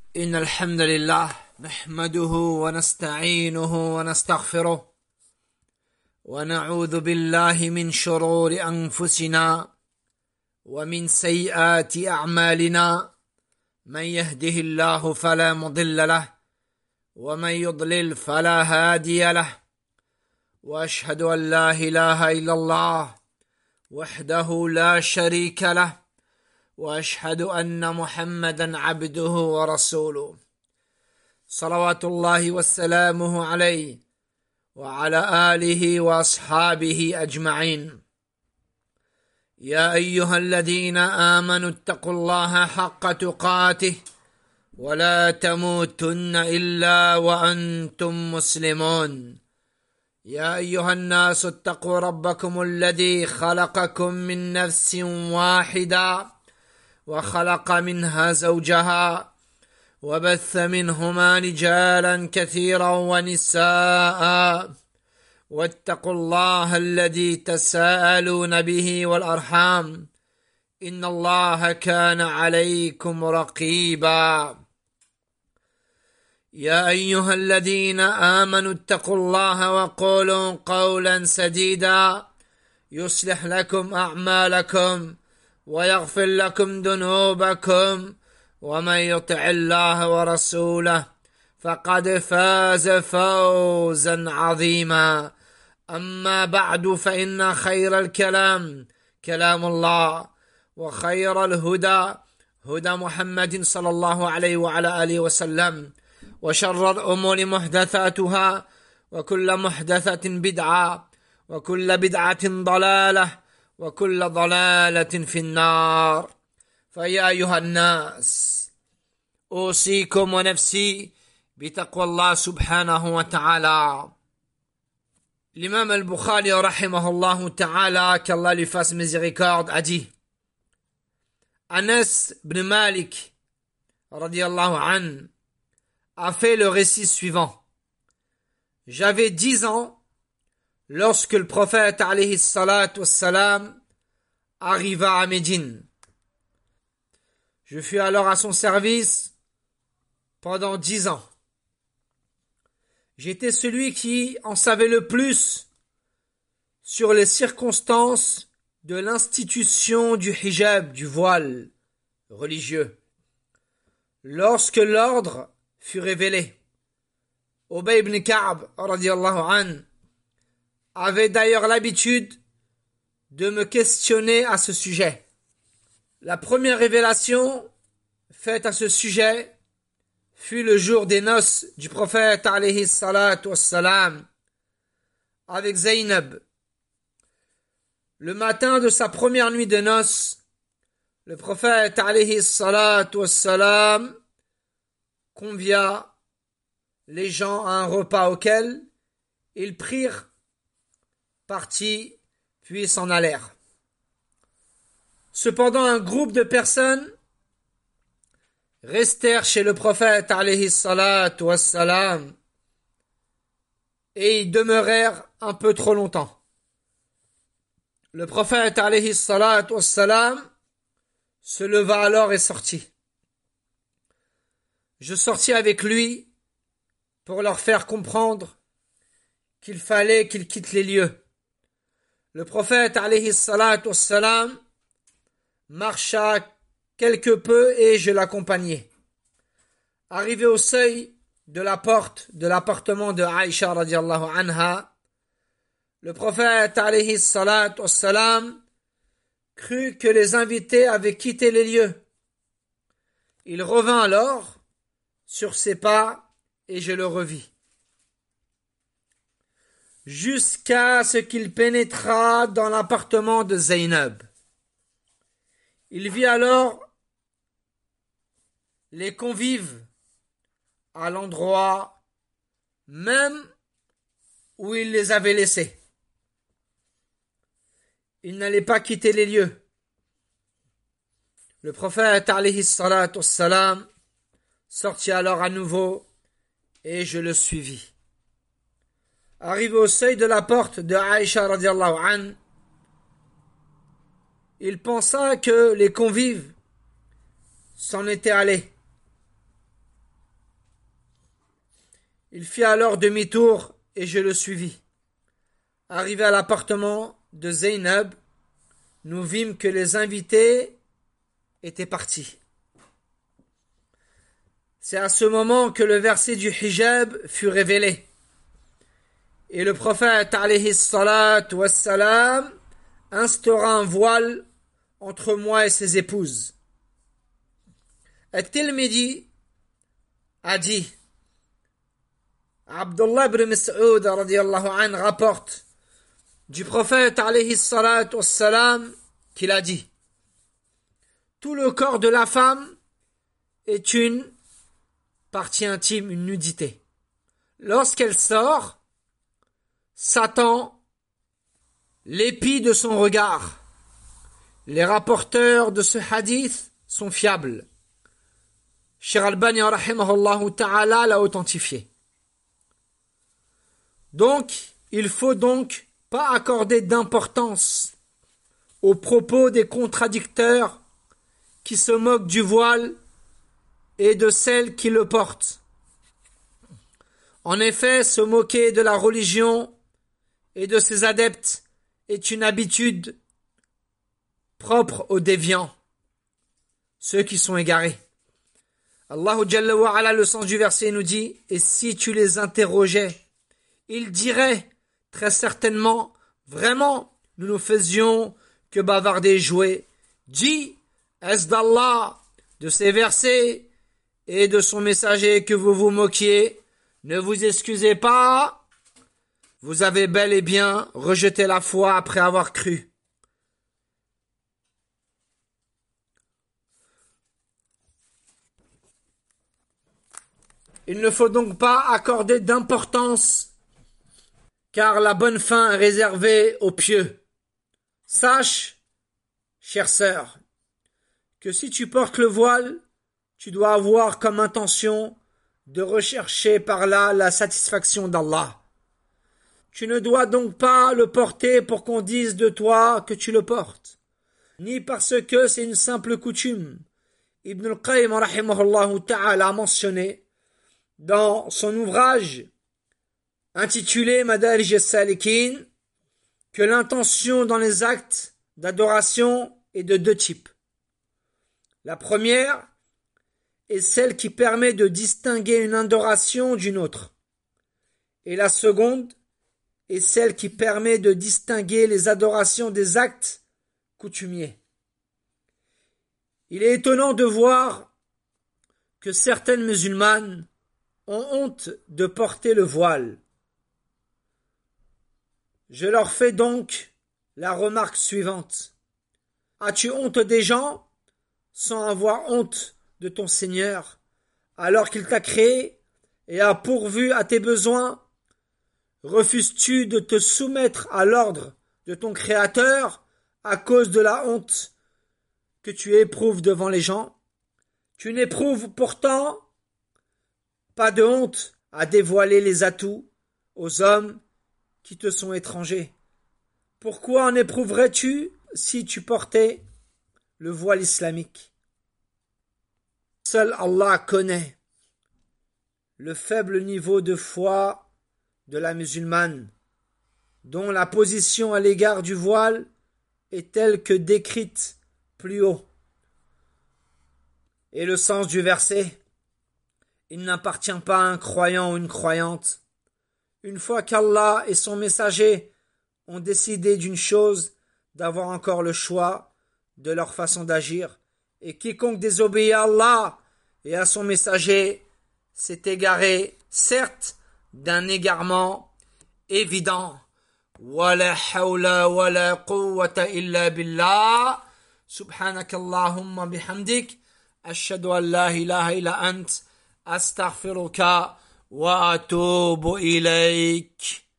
إن الحمد لله نحمده ونستعينه ونستغفره ونعوذ بالله من شرور أنفسنا ومن سيئات أعمالنا من يهده الله فلا مضل له ومن يضلل فلا هادي له وأشهد أن لا إله إلا الله وحده لا شريك له وأشهد أن محمدا عبده ورسوله صلوات الله وسلامه عليه وعلى آله وأصحابه أجمعين. يا أيها الذين آمنوا اتقوا الله حق تقاته ولا تموتن إلا وأنتم مسلمون. يا أيها الناس اتقوا ربكم الذي خلقكم من نفس واحدة وخلق منها زوجها وبث منهما رجالا كثيرا ونساء واتقوا الله الذي تساءلون به والأرحام إن الله كان عليكم رقيبا. يا أيها الذين آمنوا اتقوا الله وقولوا قولا سديدا يصلح لكم أعمالكم ويغفر لكم ذنوبكم ومن يطع الله ورسوله فقد فاز فوزا عظيما. أما بعد فإن خير الكلام كلام الله وخير الهدى هدى محمد صلى الله عليه وعلى آله وسلم وشر الأمور محدثاتها وكل محدثة بدعة وكل بدعة ضلالة وكل ضلالة في النار. فيا أيها الناس أوصيكم ونفسي بتقوى الله سبحانه وتعالى. L'imam al-Bukhari rahimahullah ta'ala, qu'Allah lui fasse miséricorde, a dit: Anas ibn Malik radiyallahu an a fait le récit suivant. J'avais 10 ans lorsque le prophète alayhi salatu wassalam arriva à Médine. Je fus alors à son service pendant 10 ans. J'étais celui qui en savait le plus sur les circonstances de l'institution du hijab, du voile religieux. Lorsque l'ordre fut révélé, Ubay ibn Ka'b radiyallahu an avait d'ailleurs l'habitude de me questionner à ce sujet. La première révélation faite à ce sujet fut le jour des noces du prophète alayhi salatu wassalam avec Zaynab. Le matin de sa première nuit de noces, le prophète alayhi salatu wassalam convia les gens à un repas auquel ils prirent parti puis s'en allèrent. Cependant, un groupe de personnes restèrent chez le prophète alayhi salatu wassalam et y demeurèrent un peu trop longtemps. Le prophète alayhi salatu wassalam se leva alors et sortit. Je sortis avec lui pour leur faire comprendre qu'il fallait qu'ils quittent les lieux. Le prophète alayhi salatu wassalam marcha quelque peu et je l'accompagnai. Arrivé au seuil de la porte de l'appartement de Aïcha radiallahu anha, le prophète alayhi salatu wassalam crut que les invités avaient quitté les lieux. Il revint alors sur ses pas et je le revis. Jusqu'à ce qu'il pénétra dans l'appartement de Zaynab. Il vit alors les convives à l'endroit même où il les avait laissés. Il n'allait pas quitter les lieux. Le prophète alayhi salatu wassalam sortit alors à nouveau et je le suivis. Arrivé au seuil de la porte de Aïcha radiallahu an, il pensa que les convives s'en étaient allés. Il fit alors demi-tour et je le suivis. Arrivé à l'appartement de Zaynab, nous vîmes que les invités étaient partis. C'est à ce moment que le verset du hijab fut révélé. Et le prophète alayhi salatu wassalam instaura un voile entre moi et ses épouses. At-Tirmidhi a dit, Abdullah ibn Mas'ud radiyallahu anhu rapporte du prophète alayhi salatu wassalam qu'il a dit, tout le corps de la femme est une partie intime, une nudité. Lorsqu'elle sort, Satan l'épie de son regard. Les rapporteurs de ce hadith sont fiables. Cheikh Albani rahimahullah ta'ala l'a authentifié. Donc, il faut donc pas accorder d'importance aux propos des contradicteurs qui se moquent du voile et de celles qui le portent. En effet, se moquer de la religion et de ses adeptes est une habitude propre aux déviants, ceux qui sont égarés. Allahu Jalla wa Ala, le sens du verset nous dit, et si tu les interrogeais, ils diraient très certainement, vraiment, nous ne faisions que bavarder et jouer. Dis, est-ce d'Allah, de ces versets et de son messager que vous vous moquiez? Ne vous excusez pas, vous avez bel et bien rejeté la foi après avoir cru. Il ne faut donc pas accorder d'importance, car la bonne fin est réservée aux pieux. Sache, chère sœur, que si tu portes le voile, tu dois avoir comme intention de rechercher par là la satisfaction d'Allah. Tu ne dois donc pas le porter pour qu'on dise de toi que tu le portes, ni parce que c'est une simple coutume. Ibn al-Qayyim rahimahullah ta'ala a mentionné dans son ouvrage intitulé Madarij as-Salikin que l'intention dans les actes d'adoration est de deux types. La première est celle qui permet de distinguer une adoration d'une autre. Et la seconde est celle qui permet de distinguer les adorations des actes coutumiers. Il est étonnant de voir que certaines musulmanes ont honte de porter le voile. Je leur fais donc la remarque suivante. As-tu honte des gens sans avoir honte de ton Seigneur, alors qu'il t'a créé et a pourvu à tes besoins? Refuses-tu de te soumettre à l'ordre de ton Créateur à cause de la honte que tu éprouves devant les gens? Tu n'éprouves pourtant pas de honte à dévoiler les atouts aux hommes qui te sont étrangers. Pourquoi en éprouverais-tu si tu portais le voile islamique? Seul Allah connaît le faible niveau de foi de la musulmane, dont la position à l'égard du voile est telle que décrite plus haut. Et le sens du verset, il n'appartient pas à un croyant ou une croyante. Une fois qu'Allah et son messager ont décidé d'une chose, d'avoir encore le choix de leur façon d'agir. Et quiconque désobéit à Allah et à son messager s'est égaré, certes, d'un égarement évident. Wala hawla wala quwwata illa billah. Subhanakallahumma bihamdik. Ashhadu an la ilaha illa ant. Astaghfiruka wa atubu ilayk.